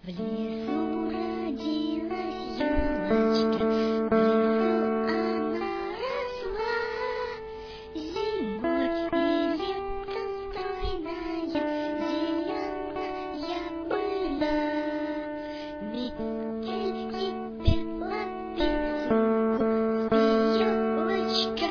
В лесу родилась елочка, в лесу она росла. Зимой и летом стройная, зеленая была. Метель ей пела песенку, спи, елочка,